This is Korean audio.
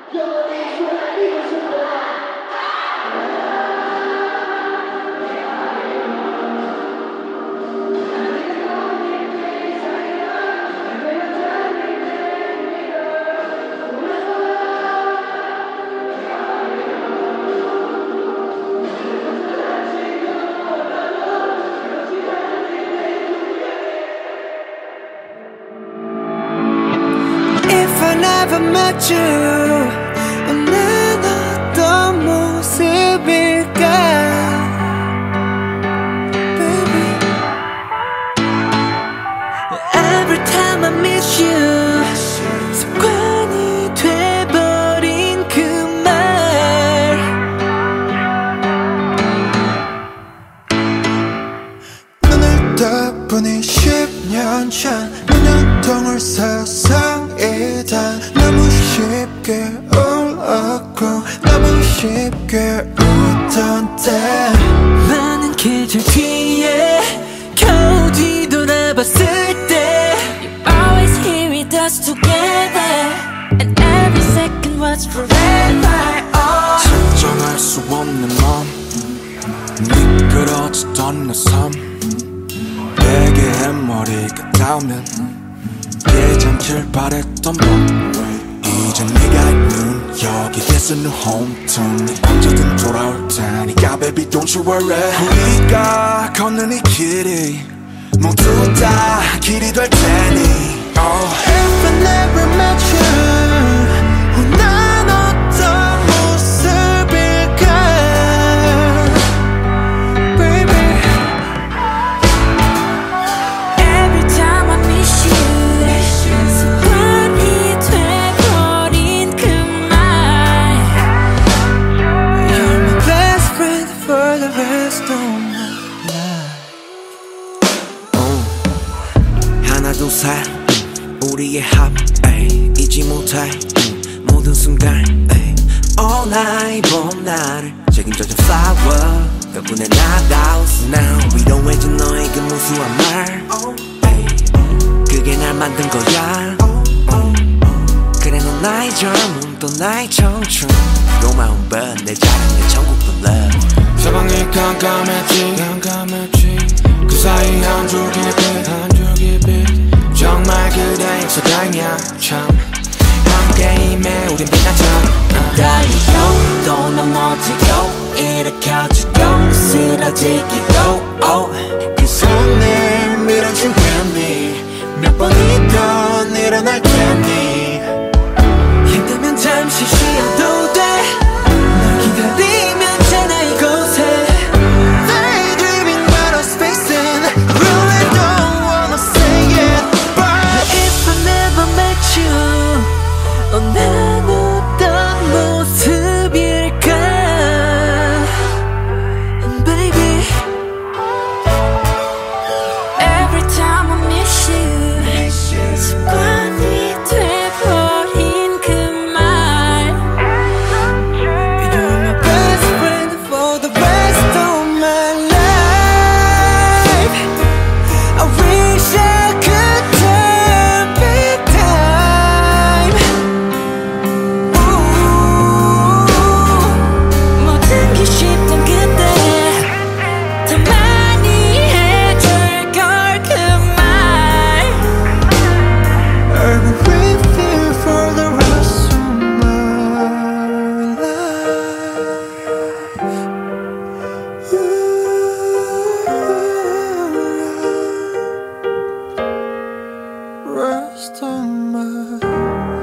Never met you. 난 어떤 모습일까, baby. Every time I miss you. 습관이 돼버린 그 말. 눈을 떠보니 10년 전 문연동을 세상이다. 너무 쉽게 울었고 너무 쉽게 웃던 때 많은 계절 뒤에 겨우 뒤돌아봤을 때 You're always here with us together, and every second was forever. Oh. 설정할 수 없는 맘, 미끄러지던 내 삶, 베개에 머리가 닿으면 예전길 바랬던 밤, 이제 네가 있는 여기에서 new home tune. 언제든 돌아올 테니까 baby don't you worry. 우리가 걷는 이 길이 모두 다 길이 될 테니. Oh. If I never met you, 난 어떤 모습일까, baby. Every time I miss you. 습관이 돼버린 그 말. You're my best friend for the rest of my life. 하나 둘 셋 우리의 합 잊지 못해 모든 순간 All night 봄 나를 책임져준 flower 덕분에 나다웠어 now 위로해줘 너의 그 무수한 말 그게 날 만든 거야 그래 넌 나의 젊음 또 나의 청춘 고마운 번 내 자랑 내 천국도 love 사방이 깜깜했지 그 사이 한 줄기 빛 정말 그대 있어 다행이야 참 함께임에 우린 빛나죠. 달리고 또 넘어지고 일으켜지고 쓰러지기도 그 손을 밀어준 괜히 몇 번이던 일어날 테니 힘들면 잠시 쉬어도 돼. 널 기다리면 잖아 이곳에. Daydreaming but I'm spacing. Really don't wanna say it, but if I never met you, 난 어떤 모습일까, baby. Every time I miss you. 습관이 돼버린 그 말. You're my best friend for the rest of my life. I wish I could turn back time. 모든 게 쉽던 그때 더 많이 해줄 걸 그 말. I'll be with you for the rest of my life. Rest of my